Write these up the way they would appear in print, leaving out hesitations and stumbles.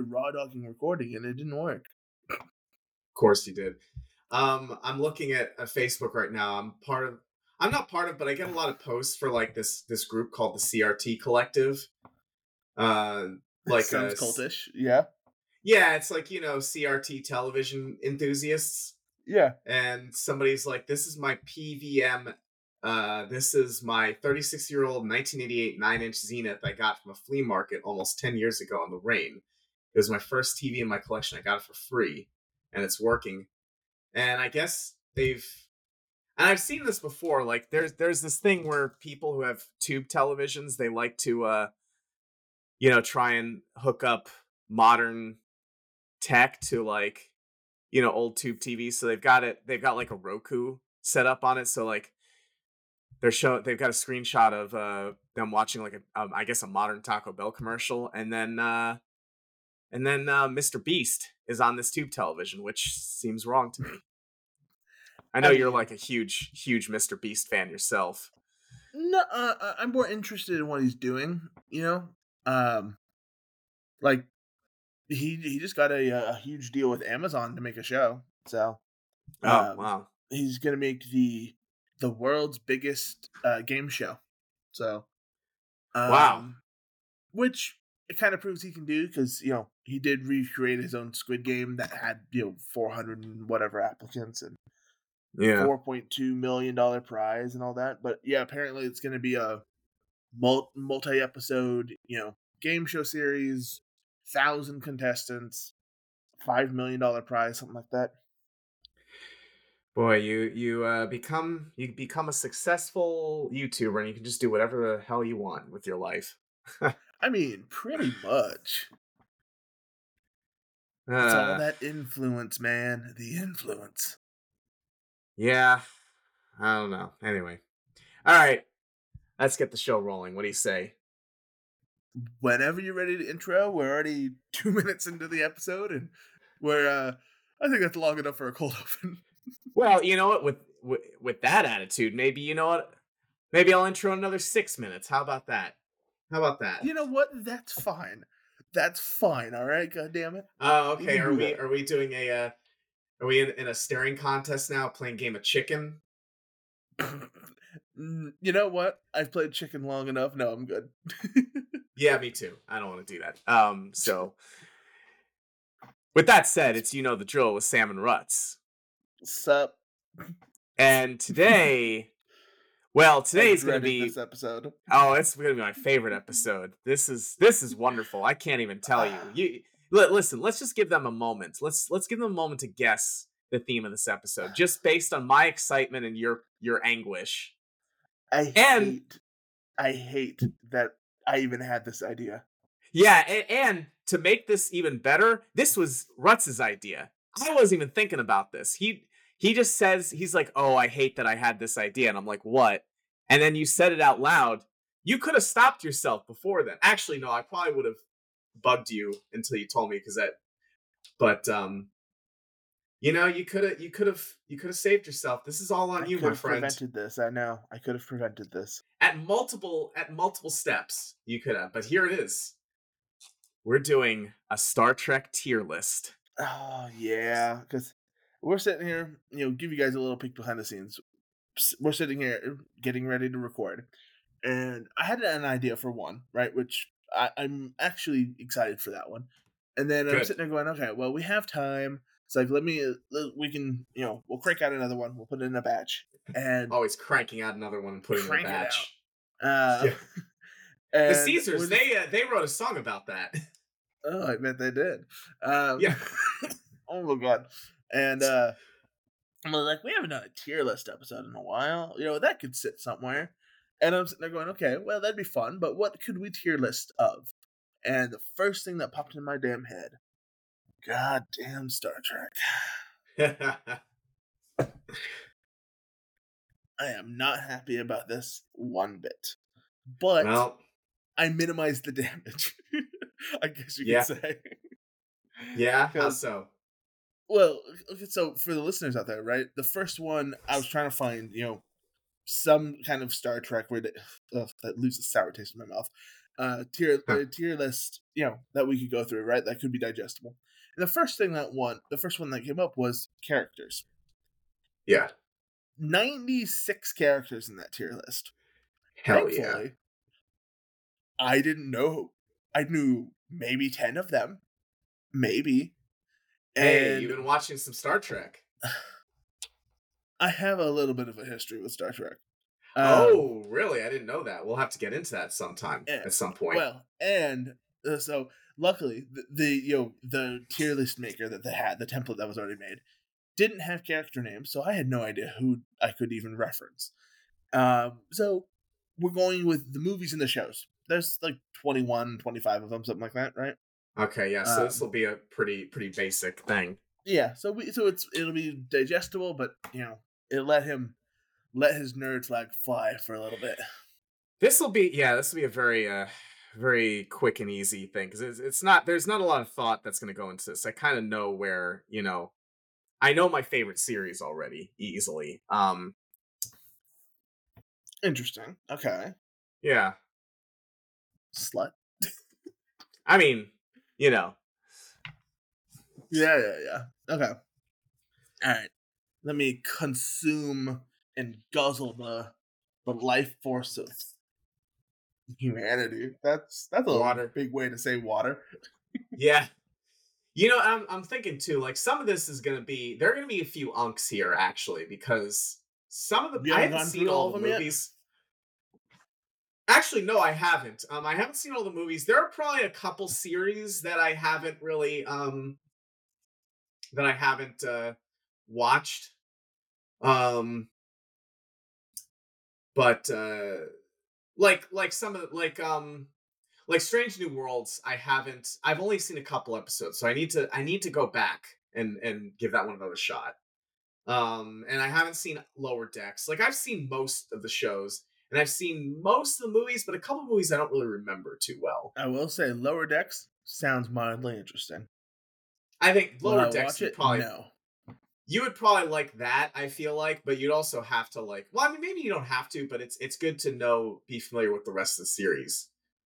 to raw dogging recording, and it didn't work. Of course you did. I'm looking at a Facebook right now. I'm not part of, but I get a lot of posts for like this group called the CRT Collective. Uh, like Sounds cultish. Yeah. yeah, it's like, CRT television enthusiasts. Yeah. And somebody's like, this is my PVM. This is my 36-year-old 1988 9-inch Zenith I got from a flea market almost 10 years ago in the rain. It was my first TV in my collection. I got it for free, and it's working. And I guess and I've seen this before. Like, there's this thing where people who have tube televisions, they like to, try and hook up modern tech to, like, old tube TVs. So they've got like a Roku set up on it. So like they've got a screenshot of them watching like I guess a modern Taco Bell commercial, and then Mr. Beast is on this tube television, which seems wrong to me. I know you're like a huge Mr. Beast fan yourself. No, I'm more interested in what he's doing. Like he just got a huge deal with Amazon to make a show. So, wow, he's gonna make the world's biggest game show. So, wow, which it kind of proves he can do, because he did recreate his own Squid Game that had 400 and whatever applicants and $4.2 million prize and all that. But yeah, apparently it's going to be a multi-episode game show series, 1,000 contestants, $5 million prize, something like that. Boy, you become a successful YouTuber, and you can just do whatever the hell you want with your life. I mean, pretty much. It's all that influence, man. The influence. Yeah, I don't know. Anyway, all right, let's get the show rolling. What do you say? Whenever you're ready to intro, we're already 2 minutes into the episode, and we're I think that's long enough for a cold open. Well, you know what? With that attitude, maybe maybe I'll intro another 6 minutes. How about that? You know what? That's fine. That's fine. All right. God damn it. Oh, okay. Are we doing a? Are we in a staring contest now, playing game of chicken? You know what? I've played chicken long enough. No, I'm good. Yeah, me too. I don't want to do that. So with that said, it's the drill with Sam and Ruts. Sup? And today's gonna be this episode. Oh, it's gonna be my favorite episode. This is wonderful. I can't even tell you. Listen. Let's just give them a moment. Let's give them a moment to guess the theme of this episode, just based on my excitement and your anguish. I hate that I even had this idea. Yeah, and to make this even better, this was Rutz's idea. I wasn't even thinking about this. He just says, he's like, "Oh, I hate that I had this idea," and I'm like, "What?" And then you said it out loud. You could have stopped yourself before then. Actually, no, I probably would have bugged you until you told me, but you could have saved yourself. This is all on you, my friend. Prevented this. I know. I could have prevented this at multiple steps. You could have, but here it is. We're doing a Star Trek tier list. Oh yeah, because we're sitting here, give you guys a little peek behind the scenes. We're sitting here getting ready to record, and I had an idea for one, right? Which I'm actually excited for that one. And then I'm sitting there going, okay, well, we have time. It's like, we can, we'll crank out another one. We'll put it in a batch. And always cranking out another one and putting it in a batch. Yeah. The Caesars, they wrote a song about that. Oh, I bet they did. Yeah. Oh my God. And I'm like, we haven't done a tier list episode in a while. That could sit somewhere. And I'm sitting there going, okay, well, that'd be fun, but what could we tier list of? And the first thing that popped in my damn head, goddamn Star Trek. I am not happy about this one bit. But I minimized the damage. I guess you could say. Yeah, how so? Well, okay, so for the listeners out there, right? The first one, I was trying to find, some kind of Star Trek where that loses sour taste in my mouth. tier list, that we could go through, right? That could be digestible. And the first one that came up was characters. Yeah. 96 characters in that tier list. Hell yeah. Thankfully, I didn't know. I knew maybe 10 of them, maybe. Hey, And you've been watching some Star Trek. I have a little bit of a history with Star Trek. Oh, really? I didn't know that. We'll have to get into that sometime And, at some point. well, and so luckily, the tier list maker that they had, the template that was already made, didn't have character names, so I had no idea who I could even reference. So we're going with the movies and the shows. There's like 21, 25 of them, something like that, right? Okay, yeah. So this will be a pretty basic thing. Yeah. So it'll be digestible, but it let his nerd flag fly for a little bit. This will be a very quick and easy thing because it's not there's not a lot of thought that's going to go into this. I kind of know where I know my favorite series already easily. Interesting. Okay. Yeah. Slut. I mean, Yeah. Okay. All right. Let me consume and guzzle the life force of humanity. That's a water. big way to say water. Yeah. I'm thinking too, like some of this is there are gonna be a few unks here actually, because some of You I haven't haven't gone seen through all all of the them yet? movies. Actually, no, I haven't. I haven't seen all the movies. There are probably a couple series that I haven't really watched. But like some of like Strange New Worlds, I've only seen a couple episodes, so I need to go back and give that one another shot. And I haven't seen Lower Decks. Like I've seen most of the shows and I've seen most of the movies, but a couple movies I don't really remember too well. I will say Lower Decks sounds mildly interesting. I think Will Lower I Decks watch it? No. you would probably like that, I feel like, but you'd also have to well, I mean maybe you don't have to, but it's good to be familiar with the rest of the series.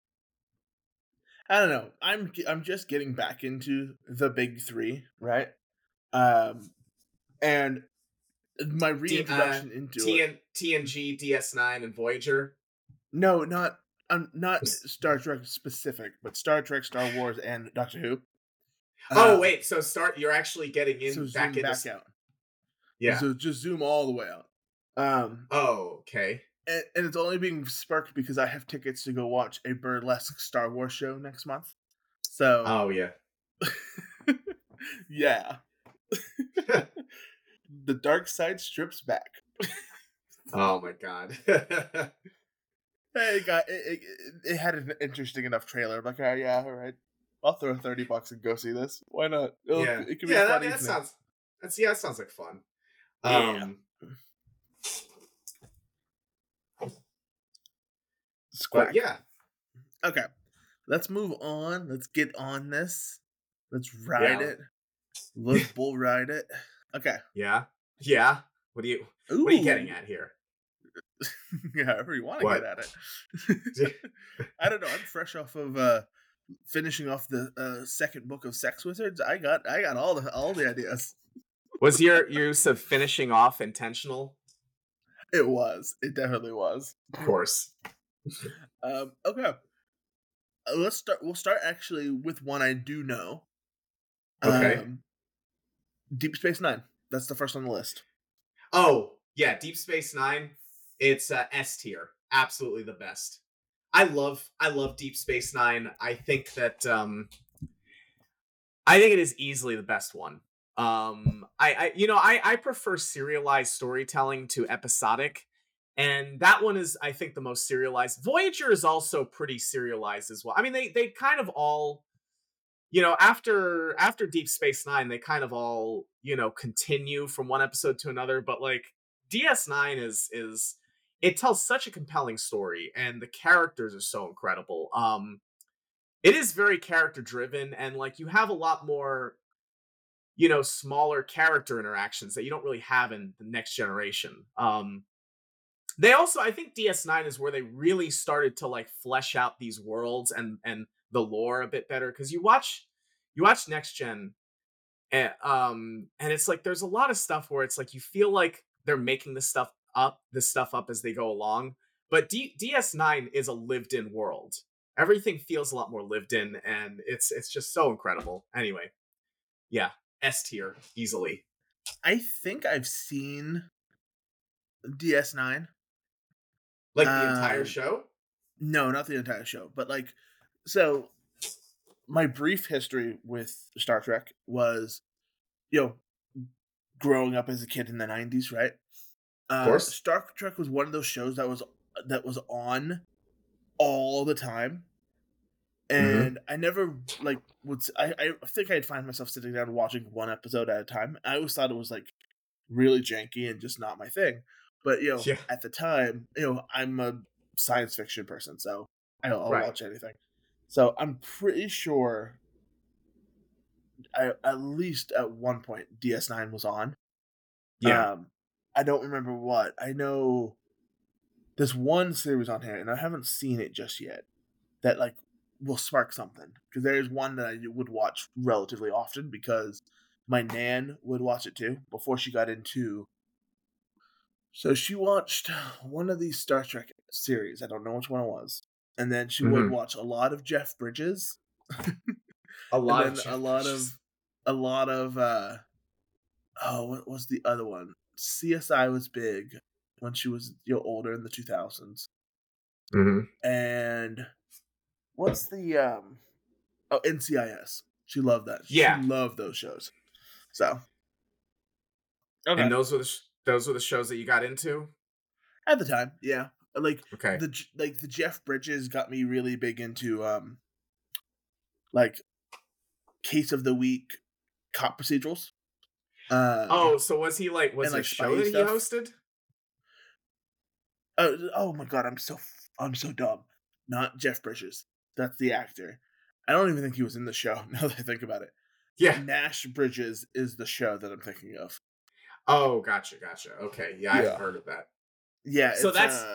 I don't know. I'm just getting back into the big three, right? Um, and my reintroduction into it. TNG, DS9, and Voyager. No, not Star Trek specific, but Star Trek, Star Wars, and Doctor Who. Oh wait, so you're actually getting So back zoom into back out. yeah. So just zoom all the way out. Oh, okay. And it's only being sparked because I have tickets to go watch a burlesque Star Wars show next month. So Oh yeah. yeah. The dark side strips back. Oh my god. It had an interesting enough trailer. I'm like, oh, yeah, all right. I'll throw $30 and go see this. Why not? Yeah. It could be a fun evening. That sounds like fun. Yeah. Squack. But yeah. Okay. Let's move on. Let's get on this. Let's ride it. Let's bull ride it. Okay. Yeah. Yeah. What are you getting at here? However you want to get at it. I don't know. I'm fresh off of finishing off the second book of Sex Wizards. I got all the ideas. Was your use of finishing off intentional? It was. It definitely was. Of course. Okay. Let's start. We'll start actually with one I do know. Okay. Deep Space Nine. That's the first on the list. Oh yeah, Deep Space Nine. It's S tier. Absolutely the best. I love Deep Space Nine. I think that I think it is easily the best one. I prefer serialized storytelling to episodic, and that one is, I think, the most serialized. Voyager is also pretty serialized as well. I mean, they kind of all, after Deep Space Nine, they kind of all, continue from one episode to another. But like DS9 is it tells such a compelling story, and the characters are so incredible. It is very character driven, and like you have a lot more, smaller character interactions that you don't really have in the Next Generation. They also, I think DS9 is where they really started to like flesh out these worlds and the lore a bit better, because you watch Next Gen, and it's like there's a lot of stuff where it's like you feel like they're making this stuff up as they go along, but DS9 is a lived in world. Everything feels a lot more lived in, and it's just so incredible. Anyway, yeah, S tier easily. I think I've seen DS9. Like the entire Um, show. no, not the entire show, but like, so my brief history with Star Trek was, you know, growing up as a kid in the '90s, right? Of course. Star Trek was one of those shows that was on all the time, Mm-hmm. and I never like I think I'd find myself sitting down watching one episode at a time. I always thought it was like really janky and just not my thing. But Yeah. at the time, I'm a science fiction person, so I'll Right. watch anything. So I'm pretty sure at least at one point DS9 was on. Yeah. Um, I don't remember what. I know there's one series on here, and I haven't seen it just yet. That like will spark something, because there is one that I would watch relatively often because my nan would watch it too before she got into. So she watched one of these Star Trek series. I don't know which one it was, and then she would Mm-hmm. watch a lot of Jeff Bridges, A and lot of then Jeff Bridges. a lot of oh, what was the other one? CSI was big when she was older in the 2000s, Mm-hmm. and what's the oh, NCIS. She loved that. She Yeah. loved those shows. So And okay, those were the shows that you got into. at the time, yeah, like Okay. the Jeff Bridges got me really big into like case of the week cop procedurals, Oh, so was he like, and was it a like show spy that he stuff. hosted? Oh my god, I'm so dumb. Not Jeff Bridges. That's the actor. I don't even think he was in the show. Now that I think about it, Yeah. Nash Bridges is the show that I'm thinking of. Oh, gotcha. Okay. Yeah, I've Yeah, heard of that. yeah. So It's that's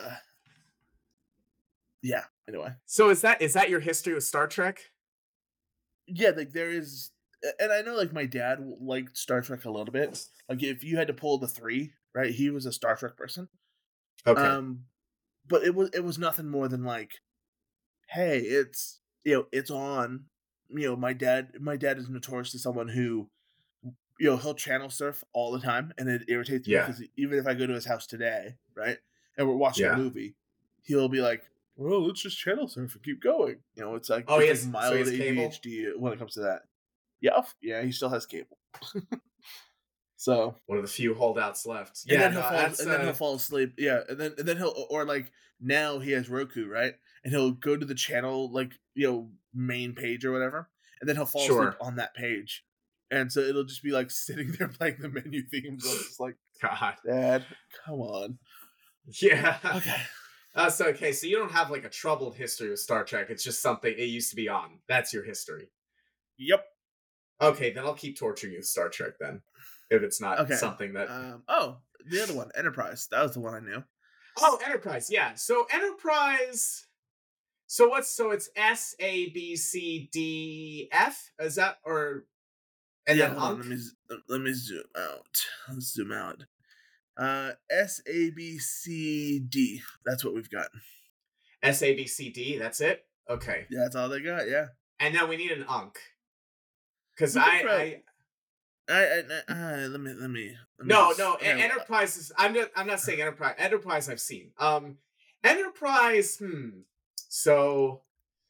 yeah. Anyway, so is that your history with Star Trek? yeah. Like there is, and I know like my dad liked Star Trek a little bit. Like if you had to pull the three, right? He was a Star Trek person. Okay. Um, but it was nothing more than like, hey, it's on. My dad is notoriously someone who he'll channel surf all the time, and it irritates me Yeah. because even if I go to his house today, right, and we're watching a Yeah. movie, he'll be like, "Well, let's just channel surf and keep going." It's like Oh, it's like so he mild has cable. ADHD when it comes to that. Yeah, yeah, he still has cable. So One of the few holdouts left. and Yeah. then No, that's he'll fall asleep. Yeah, and then he'll or like now he has Roku, right? And he'll go to the channel like main page or whatever, and then he'll fall asleep sure. on that page, and so it'll just be like sitting there playing the menu themes. I'm just like, God. Dad, come on. Yeah. Okay. So okay, so you don't have like a troubled history with Star Trek. It's just something it used to be on. That's your history. Yep. Okay, then I'll keep torturing you with Star Trek then. If it's not Okay. something that. Oh, the other one, Enterprise. That was the one I knew. Oh, Enterprise, yeah. So Enterprise. So it's SABCDF? Is that or and Yeah. then Hold on. Unk? Let me zoom out. Let's zoom out. SABCD. That's what we've got. SABCD, that's it? Okay. Yeah, that's all they got. Yeah. And now we need an Unk. Because We can I, throw. I let me no, just. no, Okay. Enterprise is I'm not saying Enterprise. Enterprise I've seen. Enterprise, So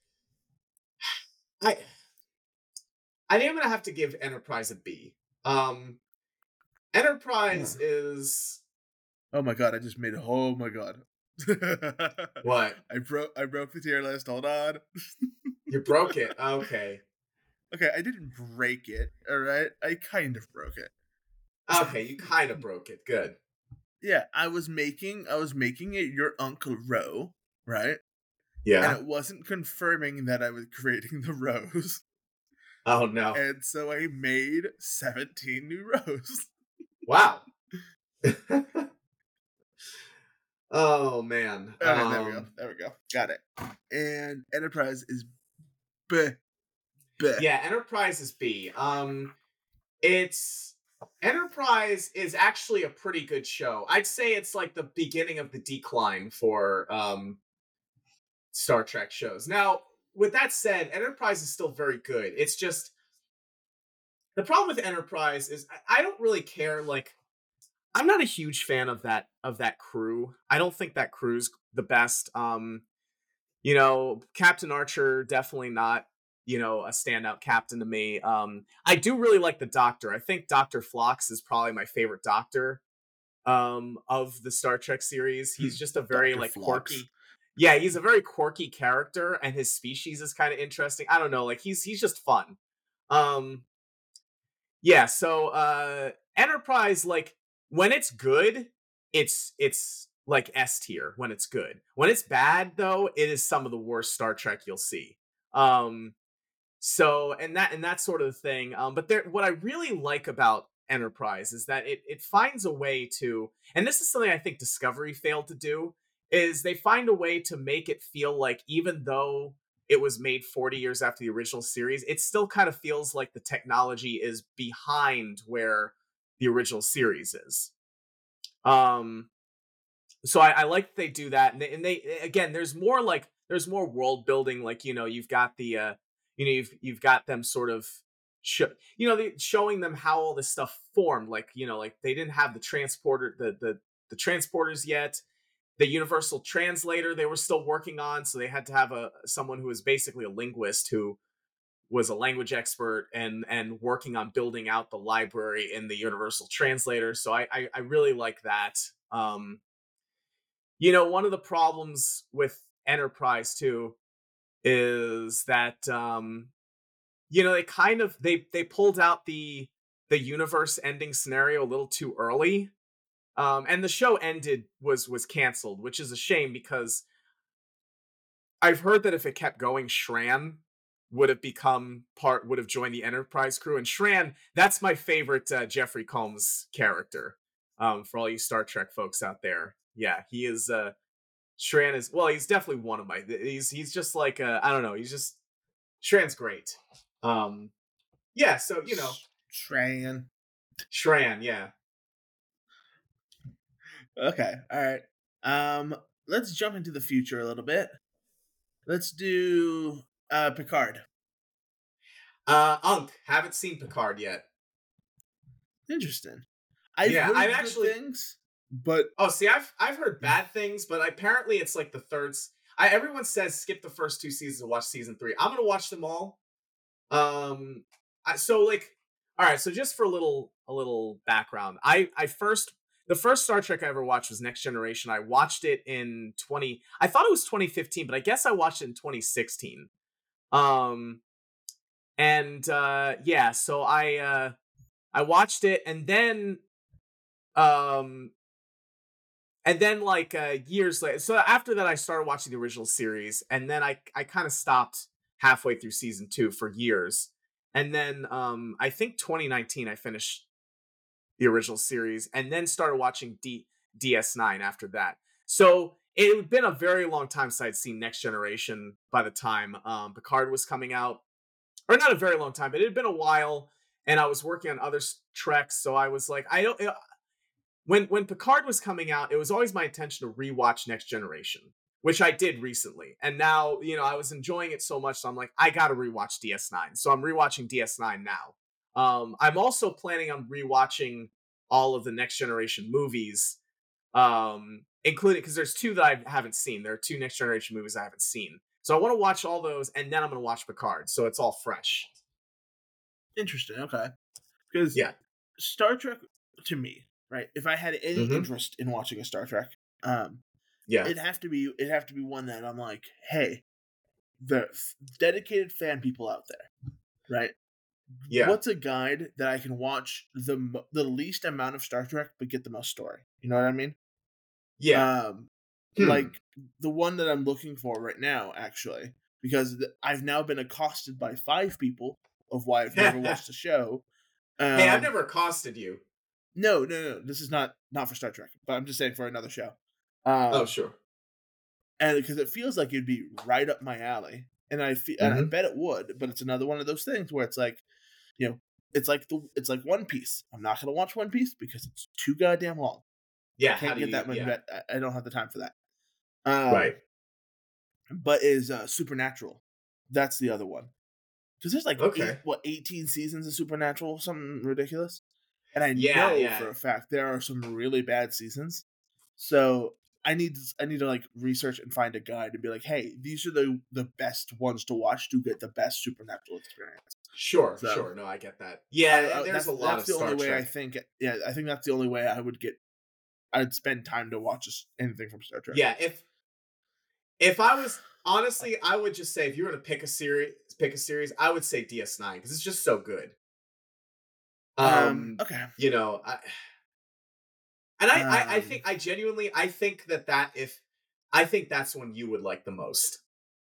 I I think I'm gonna have to give Enterprise a B. Enterprise is Oh my god! I just made. Oh my god! what? I broke the tier list. Hold on. You broke it. Okay. Okay, I didn't break it. All right, I kind of broke it. Okay, you kind of broke it. Good. Yeah, I was making it your Uncle Row, right? And Yeah. it wasn't confirming that I was creating the rows, Oh no. and so I made 17 new rows. Wow. Oh man. Okay, there we go. There we go. Got it. And Enterprise is bleh, bleh. Yeah, Enterprise is B. It's Enterprise is actually a pretty good show. I'd say it's like the beginning of the decline for Star Trek shows. Now, with that said, Enterprise is still very good. It's just the problem with Enterprise is I don't really care. Like, I'm not a huge fan of that crew. I don't think that crew's the best. Captain Archer definitely not, a standout captain to me. I do really like the Doctor. I think Dr. Phlox is probably my favorite Doctor of the Star Trek series. He's just a very Dr. like Phlox. quirky. Yeah, he's a very quirky character and his species is kind of interesting. I don't know, like he's just fun. Um yeah, so Enterprise, like when it's good, it's like S tier when it's good. When it's bad though, it is some of the worst Star Trek you'll see. Um so and that sort of thing. But there what I really like about Enterprise is that it finds a way to, and this is something I think Discovery failed to do, is they find a way to make it feel like even though it was made 40 years after the original series, it still kind of feels like the technology is behind where the original series is. Um, so I like that they do that, and they again, there's more world building. Like you've got you've got them sort of showing them how all this stuff formed. Like like they didn't have the transporter the transporters yet. The universal translator they were still working on, so they had to have a someone who was basically a linguist who was a language expert and working on building out the library in the universal translator. So I really like that. One of the problems with Enterprise too is that they kind of they pulled out the universe ending scenario a little too early. And the show ended was canceled, which is a shame because I've heard that if it kept going, Shran would have joined the Enterprise crew, and Shran, that's my favorite Jeffrey Combs character. For all you Star Trek folks out there, yeah, he is. Shran is, well, he's definitely one of my. He's just like I don't know. He's just Shran's great. Um, yeah, so Shran. Shran, yeah. Okay, all right. Let's jump into the future a little bit. Let's do Picard. Unk, haven't seen Picard yet. Interesting. I've Yeah, I've heard good actually. things, but Oh, see, I've heard bad things, but apparently it's like the third. Everyone says skip the first two seasons and watch season 3. I'm gonna watch them all. So like, all right. So just for a little background, I first the first Star Trek I ever watched was Next Generation. I watched it in 20. I thought it was 2015, but I guess I watched it in 2016. Um, and yeah, so I watched it, um and then like years later, so after that I started watching the original series, and then I kind of stopped halfway through season 2 for years. And then I think 2019 I finished the original series and then started watching DS9 after that. So it had been a very long time since I'd seen Next Generation by the time Picard was coming out. Or not a very long time, but it had been a while, and I was working on other treks, so I was like, I don't when Picard was coming out, it was always my intention to rewatch Next Generation, which I did recently. And now, I was enjoying it so much, so I'm like, I got to rewatch DS9. So I'm rewatching DS9 now. I'm also planning on rewatching all of the Next Generation movies, including because there's two that I haven't seen. There are two Next Generation movies I haven't seen. So I want to watch all those, and then I'm going to watch Picard, so it's all fresh. interesting. Okay, because Yeah. Star Trek to me, right? If I had any Mm-hmm. interest in watching a Star Trek, Yeah. it'd have to be one that I'm like, hey, the dedicated fan people out there, right? Yeah. What's a guide that I can watch the least amount of Star Trek but get the most story? You know what I mean? Yeah. Um, Hmm. like the one that I'm looking for right now, actually, because I've now been accosted by 5 people of why I've never watched the show. Hey, I've Um, never accosted you. no, this is not for Star Trek, but I'm just saying for another show. Oh, Um, sure. and because it feels like it'd be right up my alley, and I Hmm. bet it would, but it's another one of those things where it's like, you know, it's like One Piece. I'm not gonna watch One Piece because it's too goddamn long. I Yeah. How can't do get you? that much. Yeah. I don't have the time for that. Right. But is Supernatural. That's the other one. Because there's like Okay. 18 seasons of Supernatural, something ridiculous. And I Yeah. know Yeah. for a fact there are some really bad seasons. So I need to like research and find a guide to be like, hey, these are the best ones to watch to get the best Supernatural experience. Sure. So Sure. No, I get that. Yeah. And there's a lot that's of the only Star way I Trek. think. Yeah, I think that's the only way I'd spend time to watch anything from Star Trek. Yeah. If I was honestly, I would just say if you were to pick a series, I would say DS9 because it's just so good. Okay. You know, and I Um, think I genuinely I think that if I think that's one you would like the most.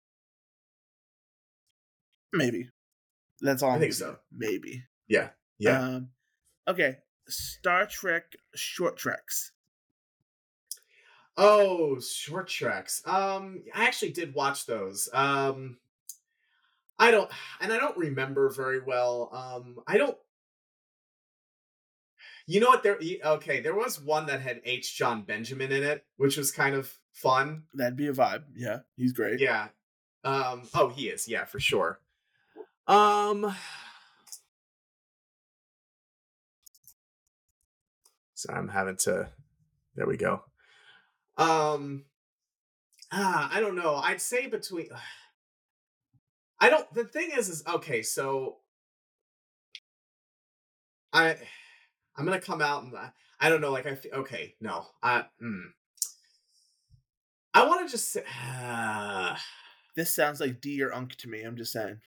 maybe that's all I I'm think giving you. so. Maybe. Yeah. Yeah. Um, okay. Star Trek short treks. Oh, short tracks. I actually did watch those. I don't, and I don't remember very well. I don't. You know what? Okay. There was one that had H. John Benjamin in it, which was kind of fun. That'd be a vibe. Yeah, he's great. Yeah. Oh, he is. Yeah, for sure. Um. So I'm having to. There we go. Um. I don't know. I'd say between. I don't. The thing is okay. So I I'm gonna come out and I don't know. Like okay, no. I want to just say, This sounds like D or Unk to me. I'm just saying.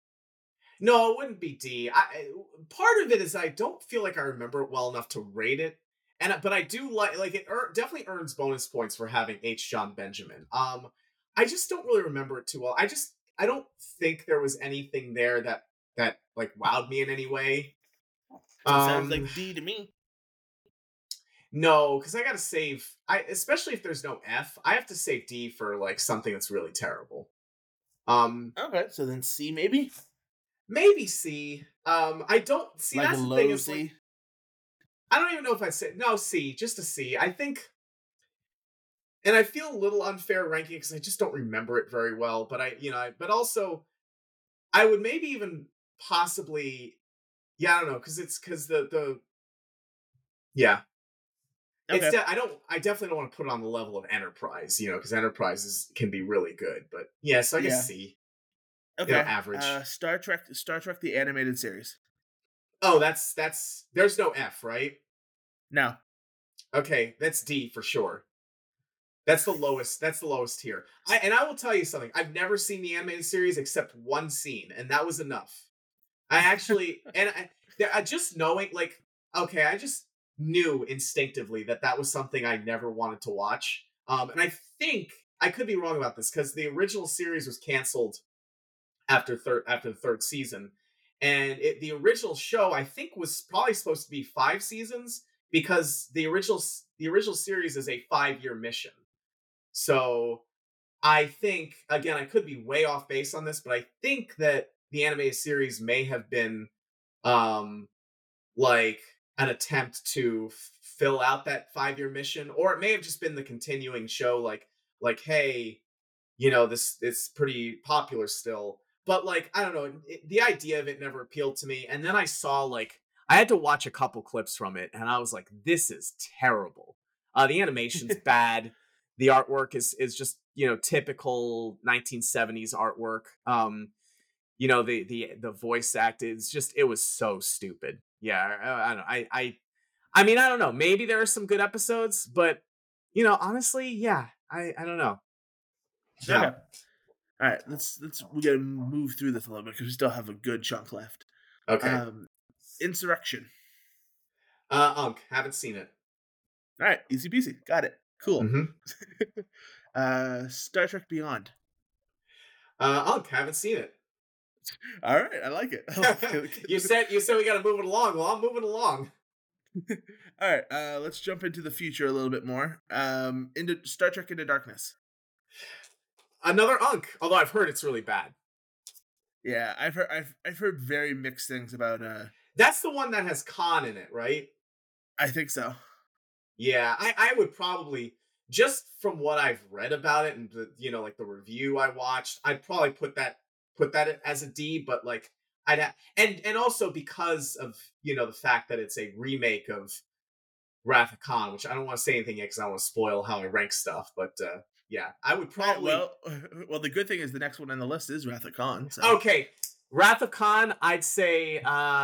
no. It wouldn't be D. Part of it is I don't feel like I remember it well enough to rate it, but I do like it. Definitely earns bonus points for having H. John Benjamin. I just don't really remember it too well. I don't think there was anything there that like wowed me in any way. It sounds Um, like D to me. No, because I gotta save. I especially if there's no F, I have to save D for like something that's really terrible. Um, Okay, so then C maybe, Maybe C. I don't see. like a That's the thing low is like C. I don't even know if I said no C, just a C. I think, and I feel a little unfair ranking because I just don't remember it very well. But but also I would maybe even possibly, yeah, I don't know, because the yeah. Okay, I definitely don't want to put it on the level of Enterprise, because can be really good. But yeah, so I guess yeah, C, okay. average. Star Trek the animated series. Oh, there's no F, right? No, Okay, that's D for sure. That's the lowest. That's the lowest tier. I will tell you something. I've never seen the animated series except one scene, and that was enough. I actually just knowing like okay, I just knew instinctively that was something I never wanted to watch. And I think I could be wrong about this because the original series was canceled after the third season, and the original show I think was probably supposed to be 5 seasons because the original series is a 5-year mission. So I think again I could be way off base on this, but I think that the animated series may have been um like an attempt to fill out that 5-year mission, or it may have just been the continuing show like hey, this it's pretty popular still, but like I don't know, the idea of it never appealed to me. And then I saw like I had to watch a couple clips from it and I was like, this is terrible. The animation's bad, the artwork is just typical 1970s artwork. The voice act is just, it was so stupid. Yeah, I don't know. I mean, I don't know, maybe there are some good episodes, but honestly, yeah, I don't know. okay. Yeah. All right, let's we gotta move through this a little bit because we still have a good chunk left. Okay. Insurrection. Haven't seen it. All right, easy peasy. Got it. Cool. Mm-hmm. Star Trek Beyond. Haven't seen it. All right, I like it. I like it. You said we got to move it along. Well, I'm moving along. All right, let's jump into the future a little bit more. Into Star Trek Into Darkness. Another Unk, although I've heard it's really bad. Yeah, I've heard very mixed things about. That's the one that has Khan in it, right? I think so. Yeah, I would probably, just from what I've read about it and the, like the review I watched, I'd probably put that as a D. But like and also because of the fact that it's a remake of Wrath of Khan, which I don't want to say anything yet because I don't want to spoil how I rank stuff. But yeah, I would probably. Well, well, the good thing is the next one on the list is Wrath of Khan. So Okay, Wrath of Khan, I'd say.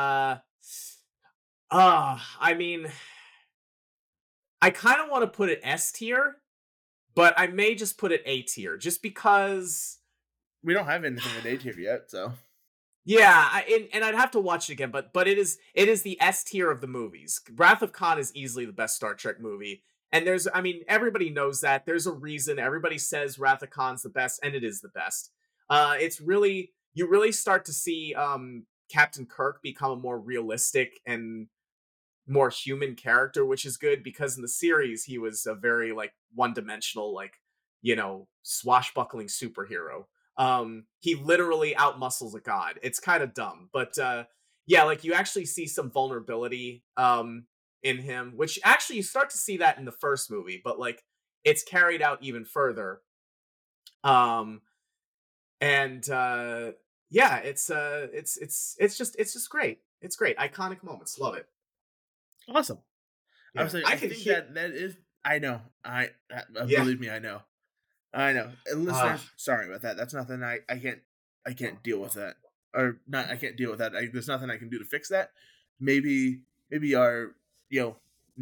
I mean, I kind of want to put it S tier, but I may just put it A tier, just because. we don't have anything at A tier yet. So Yeah, and I'd have to watch it again, but it is the S tier of the movies. Wrath of Khan is easily the best Star Trek movie, and I mean, everybody knows that. There's a reason everybody says Wrath of Khan's the best, and it is the best. It's really, you really start to see Captain Kirk become a more realistic and more human character, which is good because in the series he was a very like one-dimensional, like swashbuckling superhero. He literally outmuscles a god. It's kind of dumb, but yeah, like you actually see some vulnerability in him, which actually you start to see that in the first movie, but like it's carried out even further. um and yeah, it's just great. It's great, iconic moments, love it. awesome. I Yeah, was saying, I I can think hear. that is. I know. Yeah. Believe me, I know. I know. And uh listeners, sorry about that. That's nothing I can't deal with that. Or not I can't deal with that. There's nothing I can do to fix that. Maybe our you know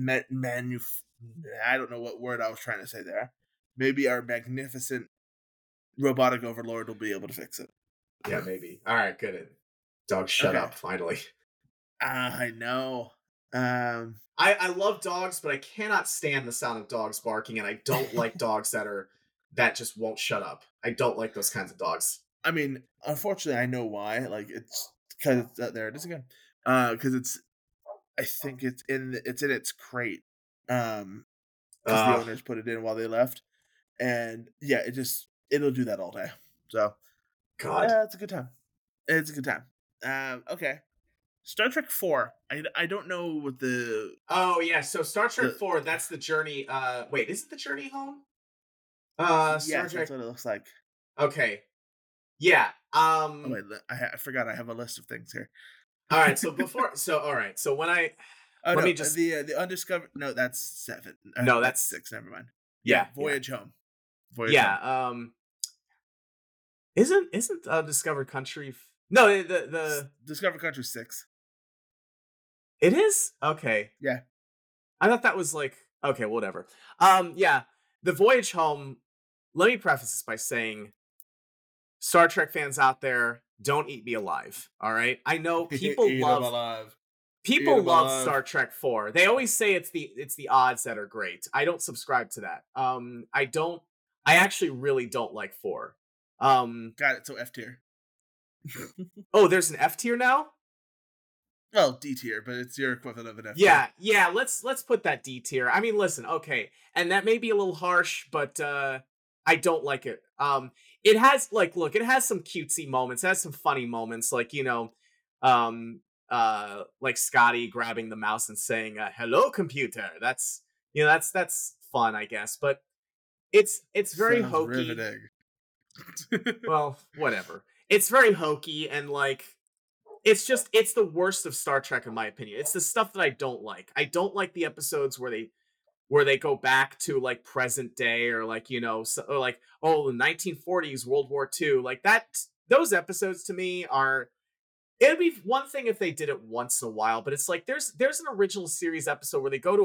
I don't know what word I was trying to say there. Maybe our magnificent robotic overlord will be able to fix it. yeah, maybe. All right, good. Dog, shut Okay. up, finally. I know. Um I love dogs, but I cannot stand the sound of dogs barking, and I don't like dogs that just won't shut up. I don't like those kinds of dogs. I mean, unfortunately I know why. Like it's because there it is again. Because I think it's in its crate. Because the uh owners put it in while they left, and yeah, it'll do that all day. So God. yeah, it's a good time. It's a good time. Okay, Star Trek 4. I don't know what Oh yeah, so Star Trek the 4, that's the journey. Wait, is it the journey home? Star yes, that's Trek. what it looks like. Okay. Yeah. Oh wait, I forgot I have a list of things here. All right, all right, so when I Oh let no, me just the undiscovered. No, that's 7. no, That's that's 6. Never mind. Yeah, yeah, yeah. Voyage Home. Voyage Yeah, Home. isn't Discovered Country no, the Discovered Country 6. it is? Okay. Yeah. I thought that was like, okay, whatever. Yeah, the Voyage Home. Let me preface this by saying, Star Trek fans out there, don't eat me alive. All right, I know people Eat 'em love alive. Eat people 'em love alive. Star Trek 4. They always say it's the odds that are great. I don't subscribe to that. I don't. I actually really don't like 4. Um, Got it. So F tier. oh, there's an F tier now. Well, D tier, but it's your equivalent of an F tier. Yeah, yeah. Let's put that D tier. I mean, listen, okay, and that may be a little harsh, but I don't like it. It has like, look, it has some cutesy moments. It has some funny moments, like um, like Scotty grabbing the mouse and saying, "Hello, computer." That's fun, I guess. But it's very Sounds hokey. riveting. Well, whatever. It's very hokey and like it's the worst of Star Trek in my opinion. It's the stuff that I don't like. I don't like the episodes where they go back to like present day, or like or like, oh, the 1940s, World War II, like that. Those episodes to me are, it'd be one thing if they did it once in a while, but it's like there's an original series episode where they go to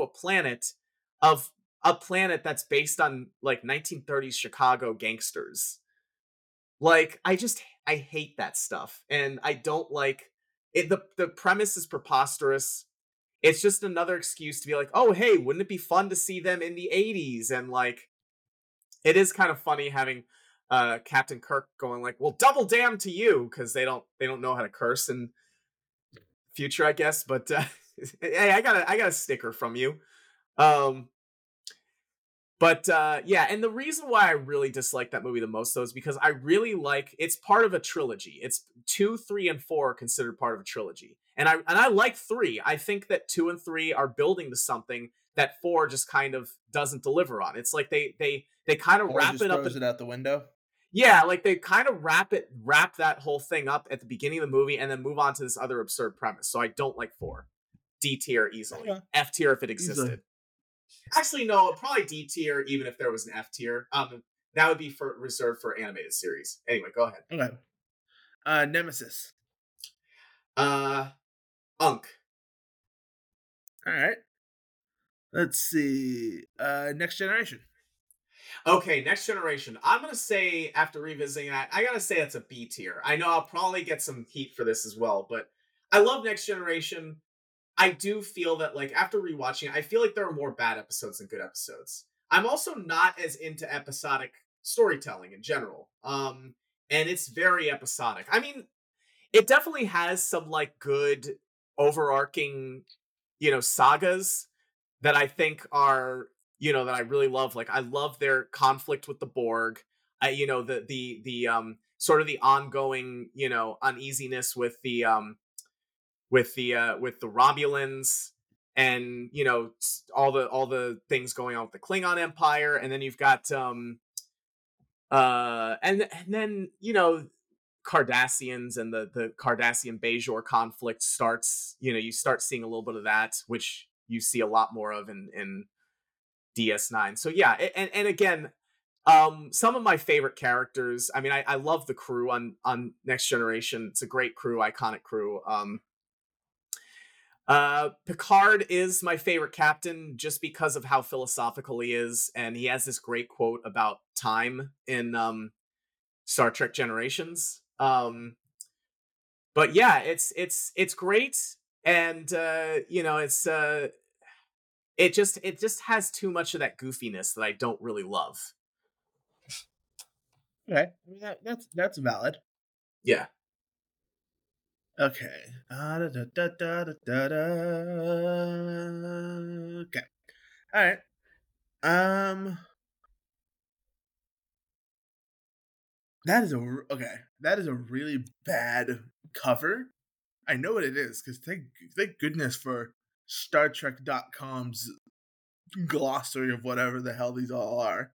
a planet that's based on like 1930s Chicago gangsters. Like I hate that stuff, and I don't like it. The premise is preposterous. It's just another excuse to be like, oh hey, wouldn't it be fun to see them in the 80s? And like, it is kind of funny having Captain Kirk going like, well, double damn to you, because they don't know how to curse in future, I guess. But Hey, I got a sticker from you. Um, but yeah, and the reason why I really dislike that movie the most, though, is because I really like it's part of a trilogy. It's 2, 3, and 4 are considered part of a trilogy, and I like 3. I think that 2 and 3 are building to something that 4 just kind of doesn't deliver on. It's like they kind of Or wrap just it up. throws it out the window. Yeah, like they kind of wrap that whole thing up at the beginning of the movie, and then move on to this other absurd premise. So I don't like 4. D tier easily. Okay. F tier if it Easily. existed. Actually, no, probably D tier, even if there was an F tier. That would be for reserved for animated series. Anyway, go ahead. Okay. Nemesis. Uh, Unk. All right. Let's see. Next Generation. Okay, Next Generation. I'm gonna say after revisiting that, I gotta say it's a B tier. I know I'll probably get some heat for this as well, but I love Next Generation. I do feel that like after rewatching it, I feel like there are more bad episodes than good episodes. I'm also not as into episodic storytelling in general. And it's very episodic. I mean, it definitely has some like good overarching, sagas that I think are, that I really love. Like I love their conflict with the Borg. The sort of the ongoing, uneasiness with the Romulans, and all the things going on with the Klingon Empire, and then you've got and then Cardassians, and the Cardassian Bajor conflict starts. You start seeing a little bit of that, which you see a lot more of in DS9. So yeah, and again, some of my favorite characters. I mean, I love the crew on Next Generation. It's a great crew, iconic crew. Picard is my favorite captain just because of how philosophical he is, and he has this great quote about time in Star Trek Generations. But yeah, it's great, and it just has too much of that goofiness that I don't really love. Okay. I mean, that's valid. Yeah. Okay. Okay. All right. Um. Okay. That is a really bad cover. I know what it is because thank goodness for StarTrek.com's glossary of whatever the hell these all are.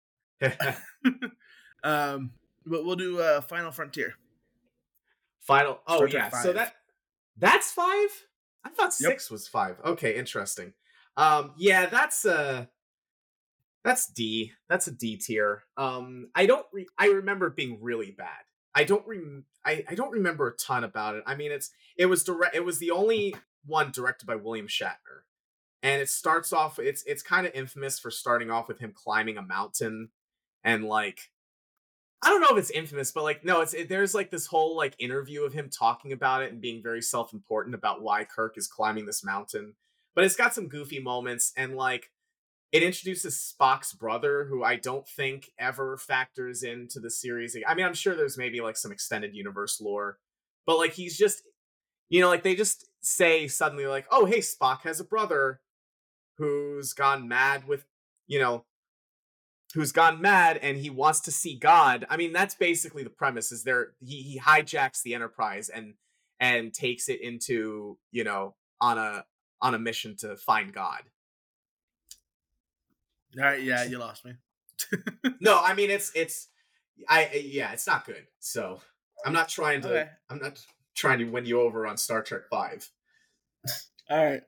um, but we'll do Final Frontier. Final. Oh Star Trek yeah. So 5. that's 5. I thought Yep. 6 was 5. Okay, interesting. Yeah, that's D. That's a D tier. I remember it being really bad. I don't remember a ton about it. I mean, it was the only one directed by William Shatner. And it starts off it's kind of infamous for starting off with him climbing a mountain, and like I don't know if it's infamous, but like no, there's like this whole like interview of him talking about it and being very self-important about why Kirk is climbing this mountain. But it's got some goofy moments, and like it introduces Spock's brother, who I don't think ever factors into the series. I mean, I'm sure there's maybe like some extended universe lore, but like he's just, like they just say suddenly like, oh, hey, Spock has a brother who's gone mad who's gone mad and he wants to see God. I mean, that's basically the premise. Is there he hijacks the Enterprise and takes it into on a mission to find God. All right, yeah, you lost me. No, I mean it's not good. So I'm not trying to Okay. I'm not trying to win you over on Star Trek 5. All right.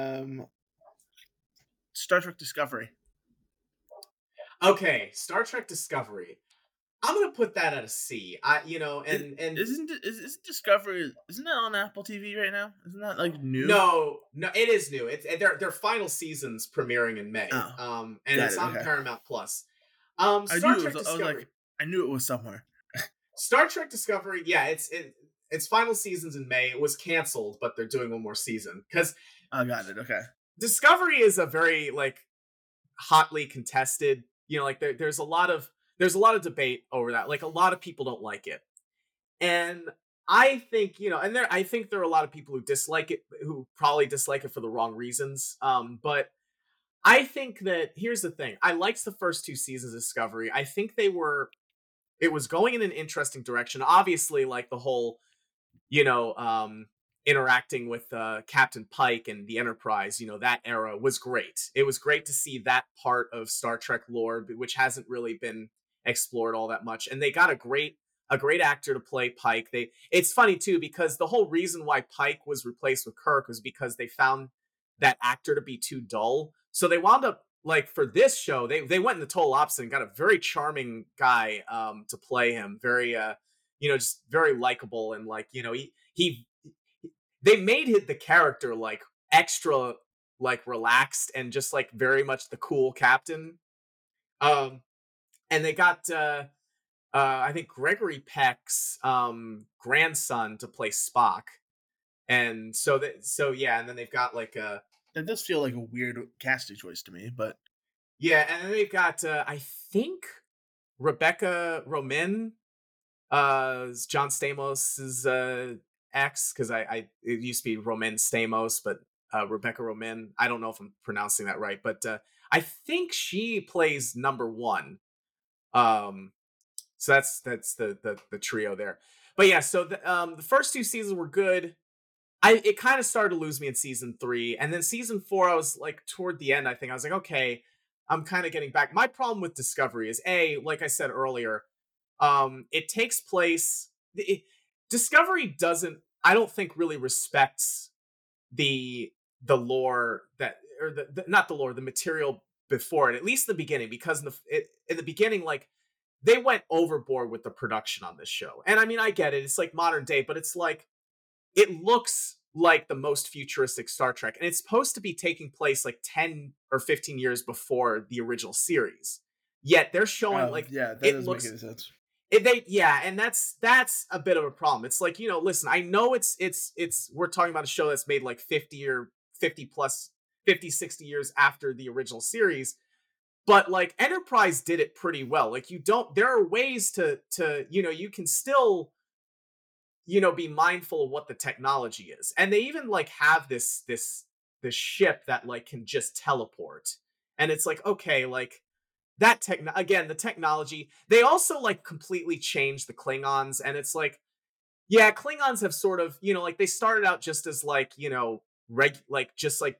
Star Trek Discovery. Okay, Star Trek Discovery. I'm gonna put that at a C. And Isn't Discovery, isn't that on Apple TV right now? Isn't that like new? no, it is new. It's their final season's premiering in May. Oh, And got it's it, on okay. Paramount Plus. I Star knew it Trek was. Discovery. I knew it was somewhere. Star Trek Discovery. Yeah, its final season's in May. It was canceled, but they're doing one more season because I got it. Okay. Discovery is a very like hotly contested. Like there's a lot of debate over that. Like a lot of people don't like it, and I think, and I think there are a lot of people who dislike it, who probably dislike it for the wrong reasons. But I think that here's the thing. I liked the first two seasons of Discovery. I think it was going in an interesting direction. Obviously, like the whole, you know, interacting with Captain Pike and the Enterprise, that era was great. It was great to see that part of Star Trek lore, which hasn't really been explored all that much. And they got a great actor to play Pike. It's funny too because the whole reason why Pike was replaced with Kirk was because they found that actor to be too dull. So they wound up like for this show, they went in the total opposite and got a very charming guy to play him. Very just very likable and like, he they made the character like extra like relaxed and just like very much the cool captain. Um and they got I think Gregory Peck's grandson to play Spock. And so yeah, and then they've got like That does feel like a weird casting choice to me, but yeah, and then they've got I think Rebecca Romaine is John Stamos's ex, because I it used to be Romaine Stamos, but Rebecca Romaine. I don't know if I'm pronouncing that right, but I think she plays number one. Um, so that's the trio there. But yeah, so the first two seasons were good. It kind of started to lose me in season 3, and then season 4, I was like toward the end. I think I was like, okay, I'm kind of getting back. My problem with Discovery is like I said earlier, it takes place. Discovery doesn't, I don't think, really respects the lore that, or not the lore, the material before it. At least in the beginning, because in the beginning, like they went overboard with the production on this show. And I mean, I get it. It's like modern day, but it's like it looks like the most futuristic Star Trek, and it's supposed to be taking place like 10 or 15 years before the original series. Yet they're showing like yeah, that it doesn't make looks any sense. yeah, and that's a bit of a problem. It's like, listen, I know it's we're talking about a show that's made like 50 or 50 plus 50, 60 years after the original series, but like Enterprise did it pretty well. Like there are ways to you can still be mindful of what the technology is. And they even like have this ship that like can just teleport. And it's like, okay, like again, the technology. They also like completely changed the Klingons, and it's like, yeah, Klingons have sort of, like they started out just as like, like just like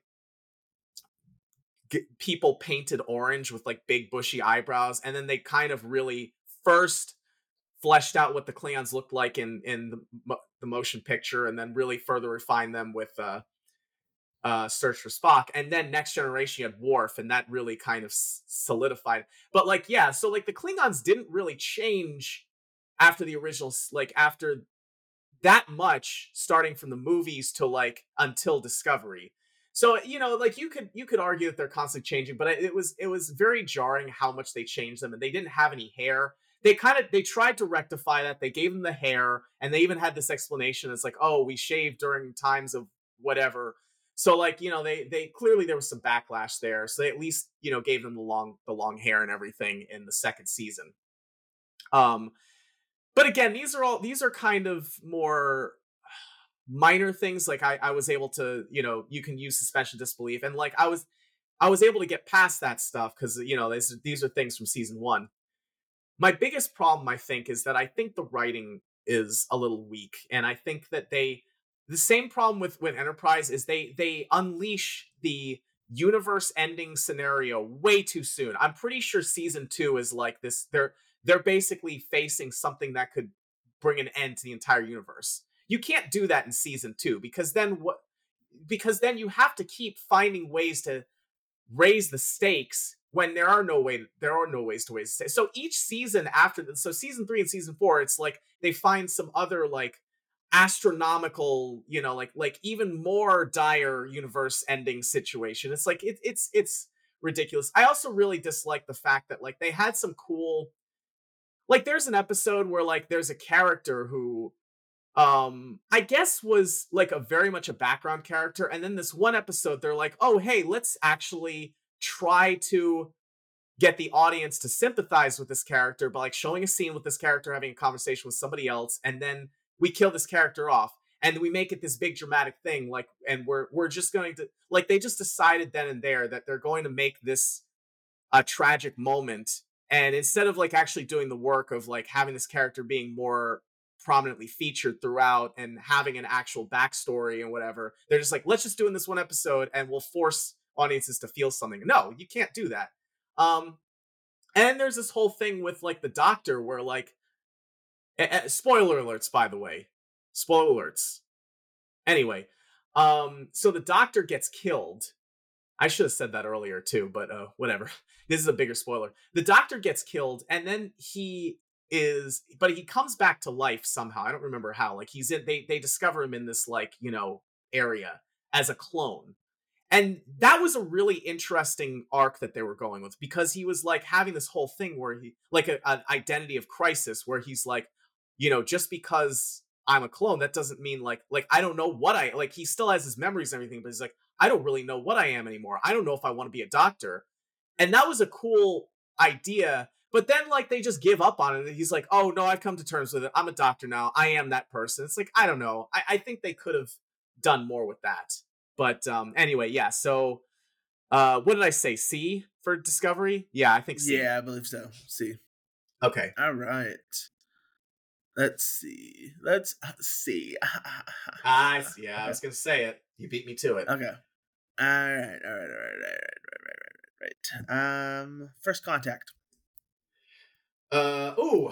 people painted orange with like big bushy eyebrows, and then they kind of really first fleshed out what the Klingons looked like in the motion picture, and then really further refined them with Search for Spock, and then Next Generation you had Worf, and that really kind of solidified. But like, yeah, so like the Klingons didn't really change after the original, like after that much, starting from the movies to like until Discovery. So like you could argue that they're constantly changing, but it was very jarring how much they changed them, and they didn't have any hair. They tried to rectify that. They gave them the hair, and they even had this explanation. It's like, oh, we shaved during times of whatever. So like, they clearly there was some backlash there. So they at least, gave them the long hair and everything in the second season. Um, but again, these are kind of more minor things. Like I was able to, you can use suspension of disbelief, and like I was able to get past that stuff because these are things from season 1. My biggest problem, I think, is that I think the writing is a little weak, and I think that the same problem with Enterprise is they unleash the universe ending scenario way too soon. I'm pretty sure season 2 is like this. They're basically facing something that could bring an end to the entire universe. You can't do that in season 2 because then what? Because then you have to keep finding ways to raise the stakes when there are no ways to raise the stakes. So each season after this, so season 3 and season 4, it's like they find some other like astronomical, like even more dire universe ending situation. It's like it's ridiculous. I also really dislike the fact that like they had some cool, like there's an episode where like there's a character who I guess was like a very much a background character, and then this one episode they're like, oh hey, let's actually try to get the audience to sympathize with this character by like showing a scene with this character having a conversation with somebody else, and then we kill this character off, and we make it this big dramatic thing, like, and we're just going to, like, they just decided then and there that they're going to make this a tragic moment, and instead of like actually doing the work of like having this character being more prominently featured throughout and having an actual backstory and whatever, they're just like, let's just do in this one episode and we'll force audiences to feel something. No, you can't do that. um and there's this whole thing with like the Doctor where like, spoiler alerts, by the way, spoiler alerts. Anyway, so the Doctor gets killed. I should have said that earlier too, but whatever. This is a bigger spoiler. The Doctor gets killed, and then but he comes back to life somehow. I don't remember how. Like, he's in. They discover him in this, like, area as a clone, and that was a really interesting arc that they were going with, because he was like having this whole thing where he, like, an identity of crisis, where he's like, just because I'm a clone, that doesn't mean like I don't know what I like. He still has his memories and everything, but he's like, I don't really know what I am anymore. I don't know if I want to be a doctor. And that was a cool idea. But then like they just give up on it. And he's like, oh no, I've come to terms with it. I'm a doctor now. I am that person. It's like, I don't know. I think they could have done more with that. But anyway, yeah. So what did I say? C for Discovery? Yeah, I think C. Yeah, I believe so. C. Okay. All right. Let's see. Let's see. I see. Yeah, Okay. I was gonna say it. You beat me to it. Okay. All right. First Contact. Oh.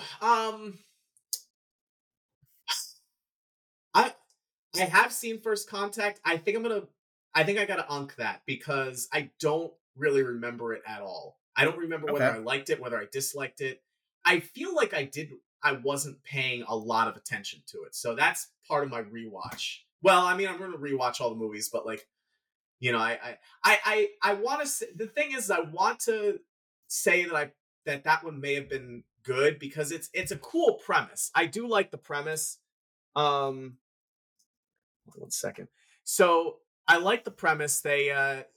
I I have seen First Contact. I think I gotta unk that because I don't really remember it at all. I don't remember whether Okay. I liked it, whether I disliked it. I feel like I wasn't paying a lot of attention to it. So that's part of my rewatch. Well, I mean, I'm gonna rewatch all the movies, but like, I want to say, the thing is, I want to say that that one may have been good because it's a cool premise. I do like the premise. Um, 1 second. So I like the premise. They,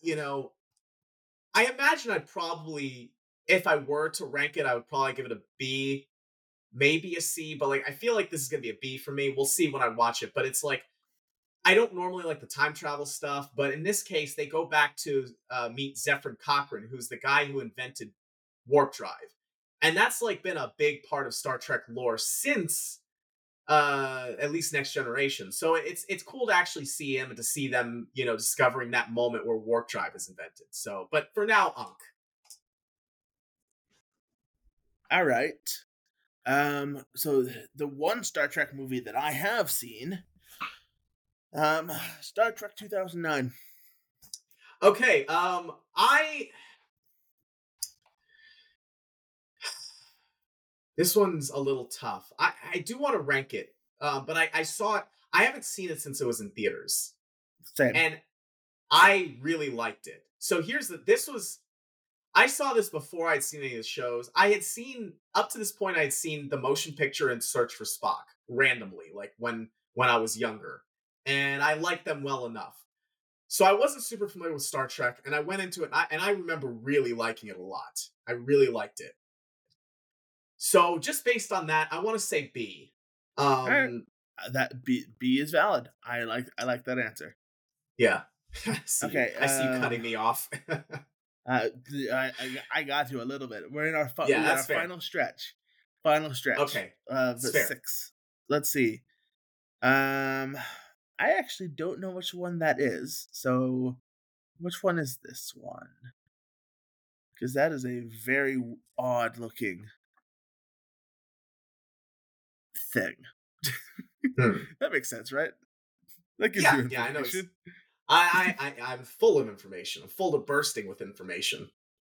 I imagine I'd probably, if I were to rank it, I would probably give it a B, maybe a C. But like, I feel like this is gonna be a B for me. We'll see when I watch it. But it's like, I don't normally like the time travel stuff, but in this case, they go back to meet Zefram Cochrane, who's the guy who invented warp drive, and that's like been a big part of Star Trek lore since at least Next Generation. So it's cool to actually see him and to see them, discovering that moment where warp drive is invented. So, but for now, Unk. All right. So the one Star Trek movie that I have seen, Star Trek 2009. Okay, this one's a little tough. I do want to rank it, but I saw it. I haven't seen it since it was in theaters, Same. and I really liked it. So I saw this before I'd seen any of the shows. I had seen, up to this point, I had seen the motion picture and Search for Spock randomly, like when I was younger, and I liked them well enough. So I wasn't super familiar with Star Trek, and I went into it, and I remember really liking it a lot. I really liked it. So just based on that, I want to say B. All right. That B is valid. I like that answer. Yeah. Okay. I see you cutting me off. I got you a little bit. We're in our Yeah, that's fair. final stretch. Final stretch. Okay. The fair. 6. Let's see. I actually don't know which one that is. So, which one is this one? Because that is a very odd looking thing. That makes sense, right? That gives you Yeah, I know. information. I'm full of information. I'm full to bursting with information.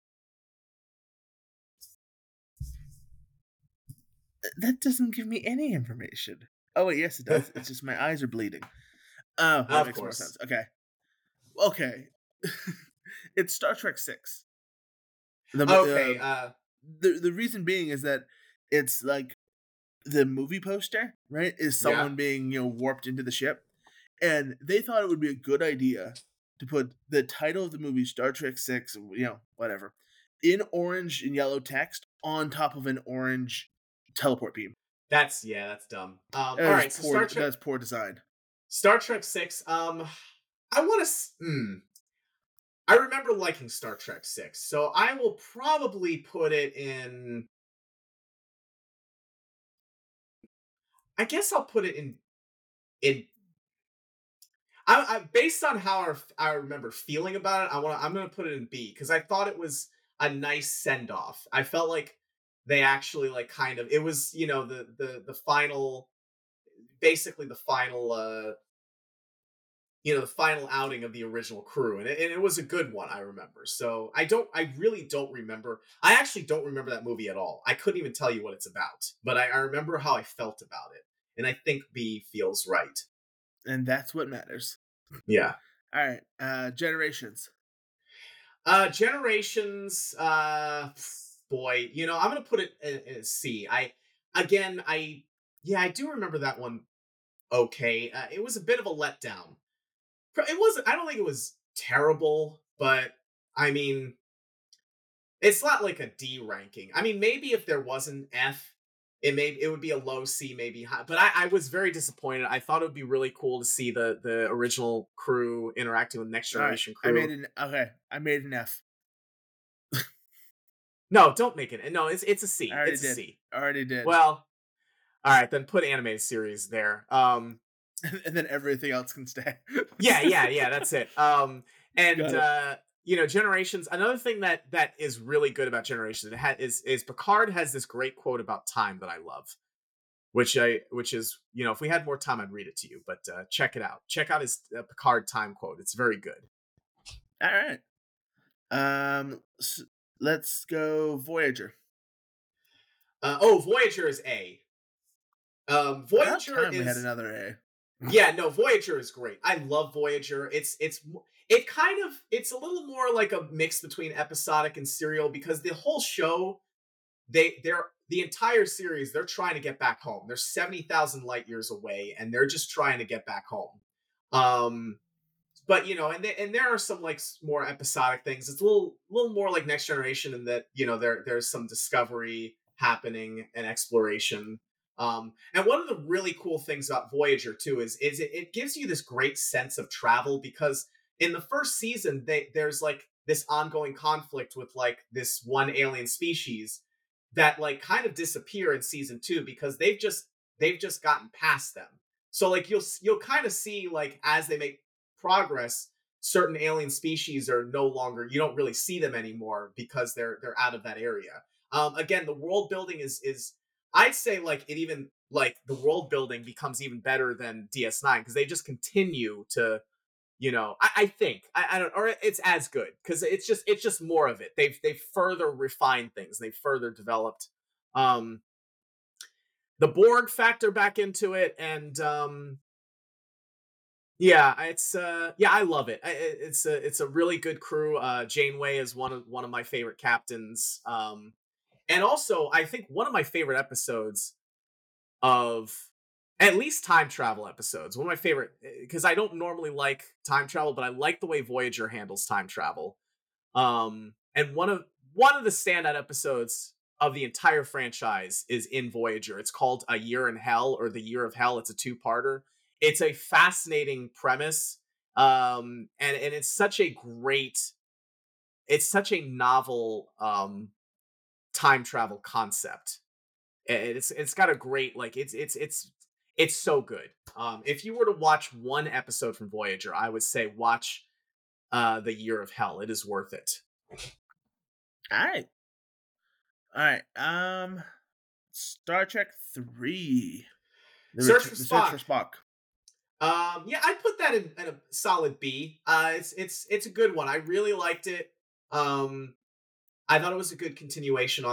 That doesn't give me any information. Oh wait, yes it does. It's just my eyes are bleeding. Oh, that Of makes more course. sense. Okay. It's Star Trek 6. Okay. The reason being is that it's like the movie poster, right? Is someone being, warped into the ship. And they thought it would be a good idea to put the title of the movie, Star Trek 6, whatever, in orange and yellow text on top of an orange teleport beam. That's dumb. That All is right, so poor. That's poor design. Star Trek 6. I want to. I remember liking Star Trek 6, so I will probably put it in. I guess I'll put it in. Based on how I remember feeling about it, I'm gonna put it in B because I thought it was a nice send off. I felt like they actually like kind of it was the final, basically the final the final outing of the original crew, and it was a good one. I remember. So I really don't remember. I actually don't remember that movie at all. I couldn't even tell you what it's about, but I remember how I felt about it, and I think B feels right. And that's what matters. Yeah. All right. Generations. Generations. Boy, I'm gonna put it in a C. Again, I yeah, I do remember that one. Okay, it was a bit of a letdown. It wasn't. I don't think it was terrible, but I mean, it's not like a D ranking. I mean, maybe if there was an F, it would be a low C, maybe high. But I was very disappointed. I thought it would be really cool to see the original crew interacting with Next All right. Generation crew. I made an F. No, don't make it. No, it's a I C. already It's a did. C. I already did. Well, all right, then put animated series there. And then everything else can stay. Yeah, that's it. And Got it. Generations. Another thing that is really good about Generations is Picard has this great quote about time that I love, which is if we had more time I'd read it to you, but check it out. Check out his Picard time quote. It's very good. All right. Let's go Voyager. Voyager is A. About Voyager time we had is another A. Yeah, no, Voyager is great. I love Voyager. It's a little more like a mix between episodic and serial because the whole show they're the entire series they're trying to get back home. They're 70,000 light years away and they're just trying to get back home. Um but and there are some like more episodic things. It's a little more like Next Generation in that there's some discovery happening and exploration. And one of the really cool things about Voyager too is it gives you this great sense of travel because in the first season there's like this ongoing conflict with like this one alien species that like kind of disappear in season 2 because they've just gotten past them. So like you'll kind of see like as they make progress, certain alien species are no longer, you don't really see them anymore because they're out of that area. Again, the world building is I'd say like it even like the world building becomes even better than DS9 because they just continue to I think I don't, or it's as good because it's just more of it. They've further refined things. They've further developed um the Borg factor back into it, and yeah, I love it. It's a really good crew. Janeway is one of my favorite captains. And also I think one of my favorite episodes of at least time travel episodes. One of my favorite because I don't normally like time travel, but I like the way Voyager handles time travel. And one of the standout episodes of the entire franchise is in Voyager. It's called A Year in Hell or The Year of Hell. It's a two-parter. It's a fascinating premise. And it's such a novel time travel concept. It's got a great like it's so good. If you were to watch one episode from Voyager, I would say watch The Year of Hell. It is worth it. All right. All right. Star Trek 3. Search for The Search for Spock. Spock. Yeah, I put that in a solid B. It's a good one. I really liked it. I thought it was a good continuation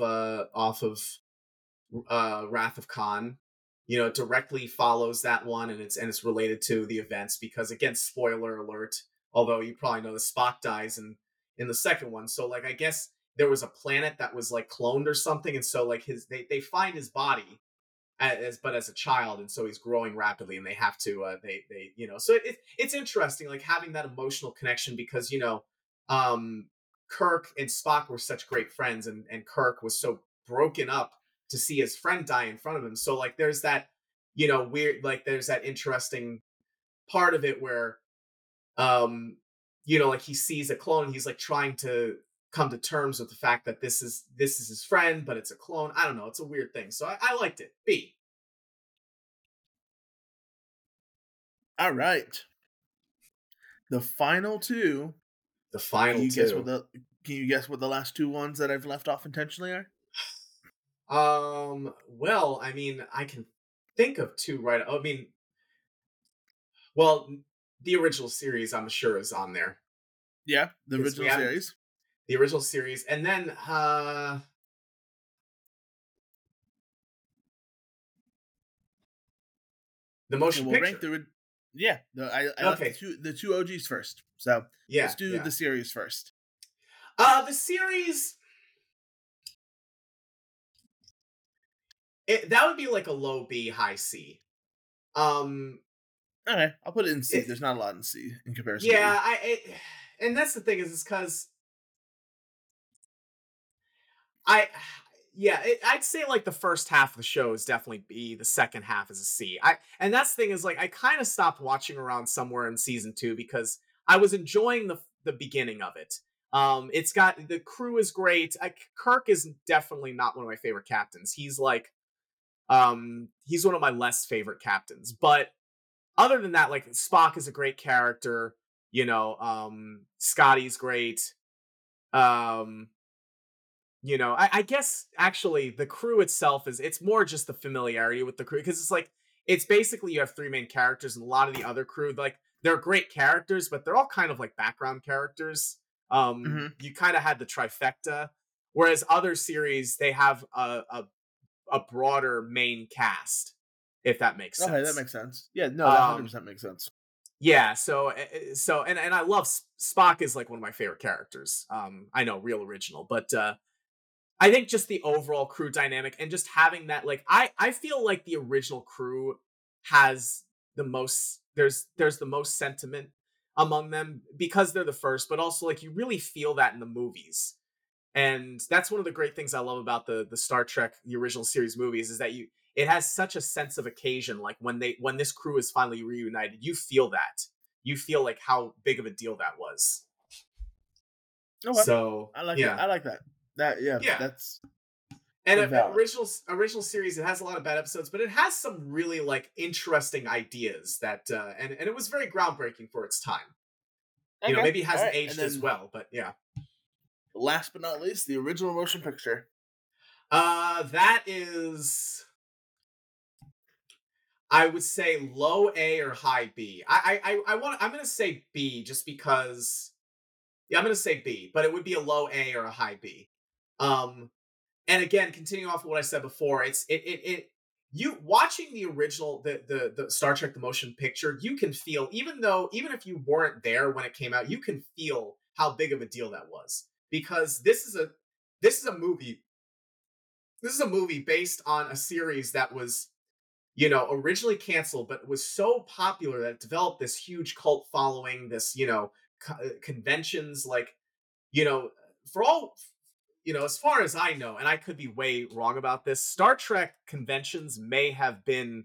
off of Wrath of Khan. It directly follows that one, and it's related to the events because again, spoiler alert. Although you probably know that Spock dies in the second one, so like I guess there was a planet that was like cloned or something, and so like they find his body as a child, and so he's growing rapidly, and they have to they so it's interesting like having that emotional connection because um Kirk and Spock were such great friends, and Kirk was so broken up to see his friend die in front of him. So like there's that, weird, like there's that interesting part of it where like he sees a clone, he's like trying to come to terms with the fact that this is his friend, but it's a clone. I don't know, it's a weird thing. So I liked it. B. All right. The final two. The Can final you guess what two. the last two ones that I've left off intentionally are? Well, I mean, I can think of two right. I mean, well, the original series, I'm sure, is on there Yeah, the because we original haven't series. the original series, and then the Okay, motion we'll rank picture. the. Yeah, I left Okay, the two OGs first. So let's yeah, do yeah. the series first. The series, that would be like a low B, high C. Um, Okay, I'll put it in C. it, There's not a lot in C in comparison to yeah, E. and that's the thing is because I, yeah, I'd say like the first half of the show is definitely B. The second half is a C. And that's the thing is like I kind of stopped watching around somewhere in season 2 because I was enjoying the beginning of it. It's got the crew is great. Kirk is definitely not one of my favorite captains. He's like, he's one of my less favorite captains. But other than that, like Spock is a great character. Scotty's great. Um, I guess actually the crew itself it's more just the familiarity with the crew because it's like it's basically you have three main characters and a lot of the other crew like they're great characters but they're all kind of like background characters. Mm-hmm. You kind of had the trifecta, whereas other series they have a broader main cast, if that makes Okay, that sense. makes sense. Yeah, no, that Um, 100% makes sense. yeah, so and I love Spock is like one of my favorite characters. I know, real original, but I think just the overall crew dynamic and just having that, like, I feel like the original crew has the most, there's the most sentiment among them because they're the first, but also like you really feel that in the movies. And that's one of the great things I love about the Star Trek, the original series movies, is that it has such a sense of occasion. Like when this crew is finally reunited, you feel that. You feel like how big of a deal that was. Okay, So I like that. yeah. I like that. Yeah, Yeah. that's And valid. original series, it has a lot of bad episodes, but it has some really like interesting ideas that and it was very groundbreaking for its time. Okay, Maybe it all hasn't right, and aged as then well, but yeah. last but not least, the original motion picture. That is, I would say low A or high B. I'm gonna say B just because, yeah, I'm gonna say B, but it would be a low A or a high B. Um, and again, continuing off of what I said before, you watching the original the Star Trek the motion picture, you can feel, even if you weren't there when it came out, you can feel how big of a deal that was because this is a movie. This is a movie based on a series that was, originally canceled, but was so popular that it developed this huge cult following, this, conventions, like, you know, for all, as far as I know, and I could be way wrong about this, Star Trek conventions may have been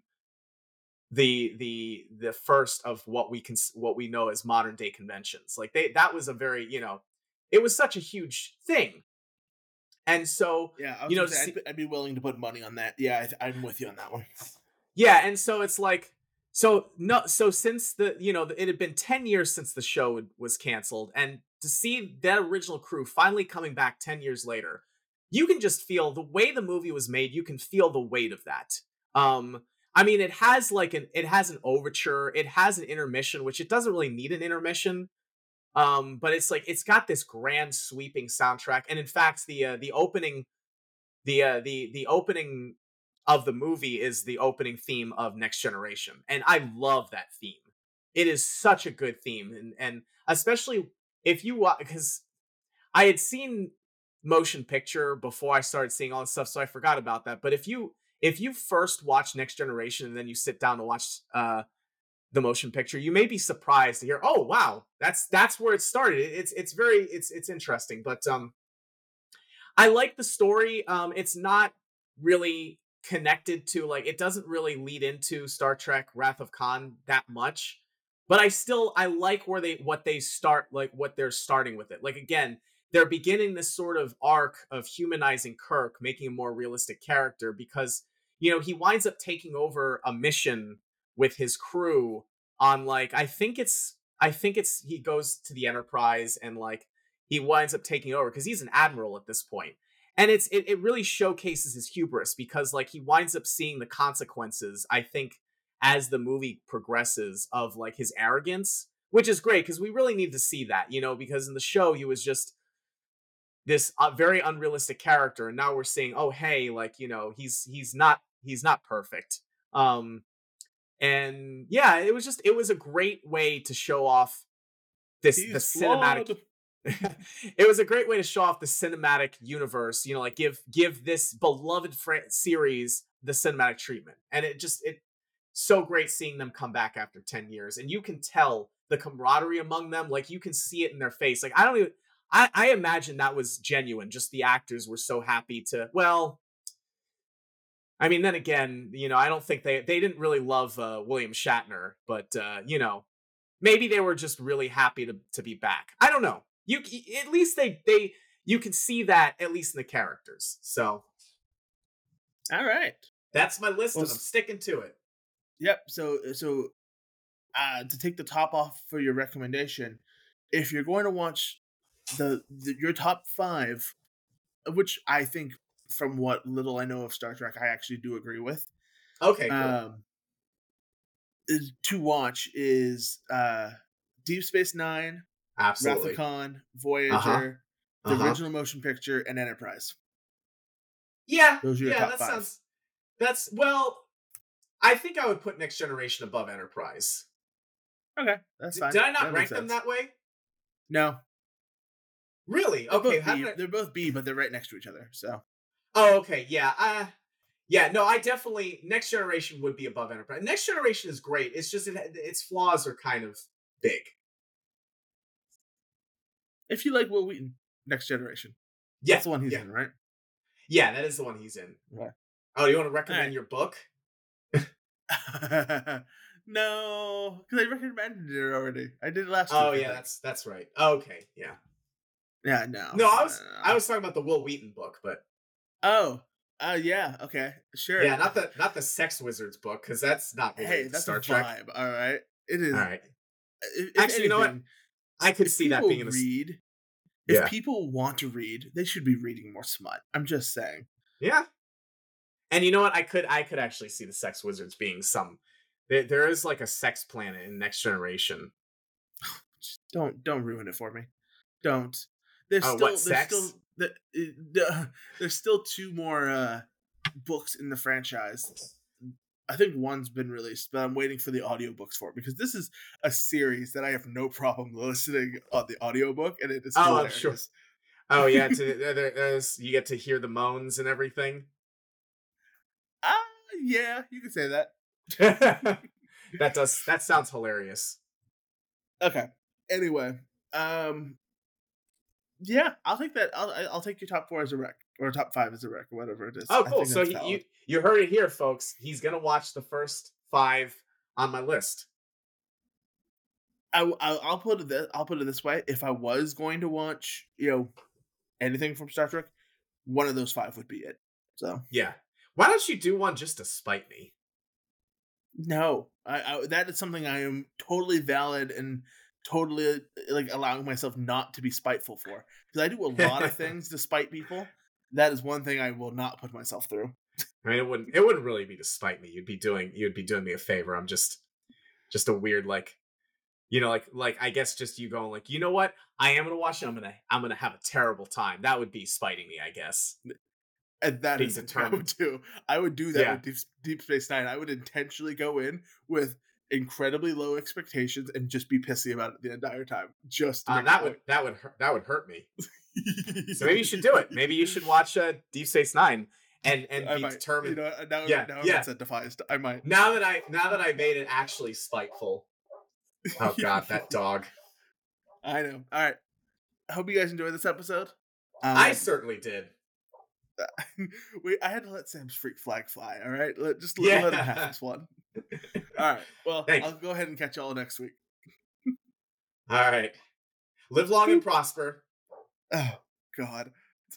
the first of what we know as modern day conventions. Like that was a very, it was such a huge thing. And so, Yeah, I was gonna to say see, I'd be willing to put money on that. Yeah, I'm with you on that one. yeah, and so it's like, so no, so since it had been 10 years since the show was canceled, and to see that original crew finally coming back 10 years later, you can just feel the way the movie was made. You can feel the weight of that. I mean, it has an overture, it has an intermission, which it doesn't really need an intermission. But it's like it's got this grand sweeping soundtrack, and in fact, the opening the opening of the movie is the opening theme of Next Generation, and I love that theme. It is such a good theme, and especially if you watch, because I had seen motion picture before I started seeing all this stuff, so I forgot about that. But if you first watch Next Generation and then you sit down to watch the motion picture, you may be surprised to hear, oh wow, that's where it started. It's interesting, but I like the story. It's not really connected to, like, it doesn't really lead into Star Trek Wrath of Khan that much. But I like where they start, like what they're starting with it. Like, again, they're beginning this sort of arc of humanizing Kirk, making a more realistic character, because he winds up taking over a mission with his crew on, like, I think it's he goes to the Enterprise, and like he winds up taking over because he's an admiral at this point. And it really showcases his hubris, because like he winds up seeing the consequences, I think, as the movie progresses, of like his arrogance, which is great because we really need to see that, because in the show he was just this very unrealistic character, and now we're seeing, oh hey, like, he's not perfect. And yeah, it was a great way to show off the He's cinematic. flawed. It was a great way to show off the cinematic universe, like give this beloved series the cinematic treatment. And it so great seeing them come back after 10 years, and you can tell the camaraderie among them. Like, you can see it in their face. Like, I imagine that was genuine. Just the actors were so happy to, well, I mean, then again, I don't think they didn't really love William Shatner, but maybe they were just really happy to be back. I don't know. At least they you can see that, at least in the characters. So All right. that's my list, Well, and I'm sticking to it. Yep. So to take the top off for your recommendation, if you're going to watch your top 5, which I think, from what little I know of Star Trek, I actually do agree with. Okay, cool. To watch is Deep Space Nine, Wrath of Absolutely. Khan, Uh-huh. Voyager, the Uh-huh. original motion picture, and Enterprise. Yeah, Those are your yeah, top that 5. sounds well, I think I would put Next Generation above Enterprise. Okay, that's fine. Did I not That rank makes them sense. that way? No, Really? they're Okay, both how B. did I They're both B, but they're right next to each other. So Oh, okay, yeah. Yeah, no, I definitely, Next Generation would be above Enterprise. Next Generation is great. It's just its flaws are kind of big. if you like Will Wheaton, Next Generation, Yeah, that's the one he's yeah. in, right? Yeah, that is the one he's in. Yeah. Oh, you want to All recommend right. your book? No, because I recommended it already. I did it last Oh, week, I yeah, think. that's right. Okay, yeah. Yeah, no. No, I was talking about the Will Wheaton book, but Oh, yeah, okay, sure. yeah, not the Sex Wizards book, because that's not Hey, related to that's a Star Trek. vibe. All right, it is. All right. If Actually, you know what? anything, I could if see that being people in read, if yeah. people want to read, they should be reading more smut. I'm just saying. Yeah. And you know what? I could actually see the Sex Wizards being some. There is like a sex planet in Next Generation. Just don't ruin it for me. Don't. Oh, what, sex? There's still 2 more books in the franchise. I think one's been released, but I'm waiting for the audiobooks for it, because this is a series that I have no problem listening on the audiobook, and it is Oh, I'm sure. hilarious. Oh yeah, you get to hear the moans and everything. Yeah, you can say that. That sounds hilarious. Okay. Anyway, yeah, I'll take that. I'll take your top 4 as a rec, or top 5 as a rec, or whatever it is. Oh, I cool. think So that's valid. you heard it here, folks. He's gonna watch the first 5 on my list. I'll put it this way: if I was going to watch, anything from Star Trek, one of those 5 would be it. So Yeah. Why don't you do one just to spite me? no, that is something I am totally valid and totally, like, allowing myself not to be spiteful for, because I do a lot of things to spite people. That is one thing I will not put myself through. I mean, it wouldn't really be to spite me. You'd be doing me a favor. I'm just a weird, like, like I guess just you going like, you know what? I am gonna watch it. I'm gonna have a terrible time. That would be spiting me, I guess. And that Being is something I would determined. do. I would do that Yeah. with Deep Space Nine. I would intentionally go in with incredibly low expectations and just be pissy about it the entire time, just to make That it would hurt me. work. So maybe you should do it. Maybe you should watch Deep Space Nine and I be might. determined. Now Yeah, I'm yeah. incentivized. I might. Now that I made it actually spiteful. Oh God, that dog. I know. All right. I hope you guys enjoyed this episode. I certainly did. I had to let Sam's freak flag fly. All right, let him have Yeah. this one. All right. Well, Thank I'll you. go ahead and catch y'all next week. All right. Live long and prosper. Oh God.